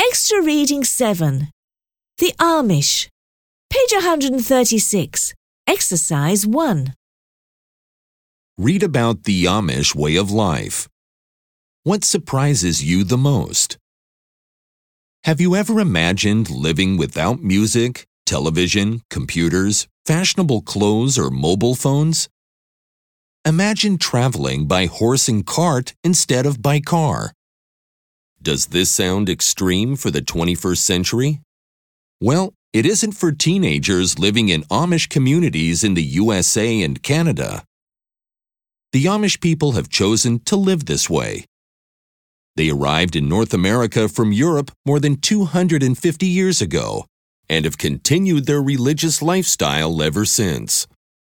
Extra Reading 7. The Amish. Page 136. Exercise 1. Read about the Amish way of life. What surprises you the most? Have you ever imagined living without music, television, computers, fashionable clothes, or mobile phones? Imagine traveling by horse and cart instead of by car. Does this sound extreme for the 21st century? Well, it isn't for teenagers living in Amish communities in the USA and Canada. The Amish people have chosen to live this way. They arrived in North America from Europe more than 250 years ago and have continued their religious lifestyle ever since.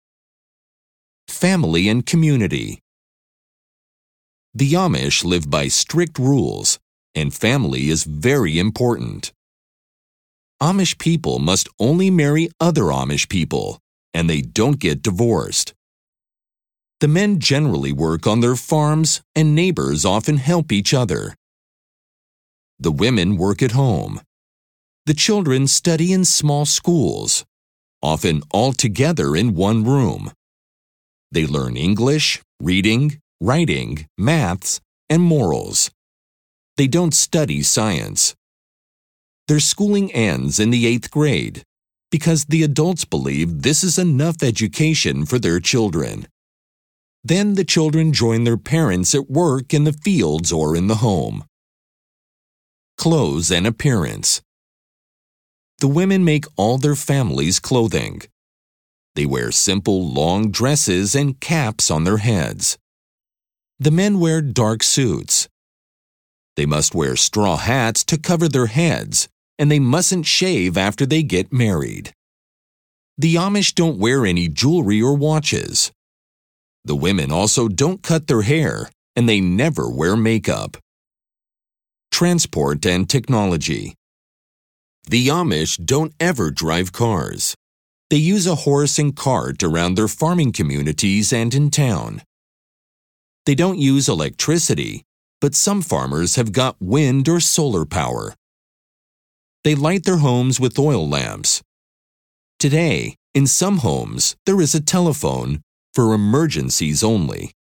Family and community. The Amish live by strict rules, and family is very important. Amish people must only marry other Amish people, and they don't get divorced. The men generally work on their farms, and neighbors often help each other. The women work at home. The children study in small schools, often all together in one room. They learn English, reading, writing, maths, and morals. They don't study science. Their schooling ends in the 8th grade because the adults believe this is enough education for their children. Then the children join their parents at work in the fields or in the home. Clothes and appearance. The women make all their family's clothing. They wear simple long dresses and caps on their heads. The men wear dark suits. They must wear straw hats to cover their heads, and they mustn't shave after they get married. The Amish don't wear any jewelry or watches. The women also don't cut their hair, and they never wear makeup. Transport and technology. The Amish don't ever drive cars. They use a horse and cart around their farming communities and in town. They don't use electricity, but some farmers have got wind or solar power. They light their homes with oil lamps. Today, in some homes, there is a telephone for emergencies only.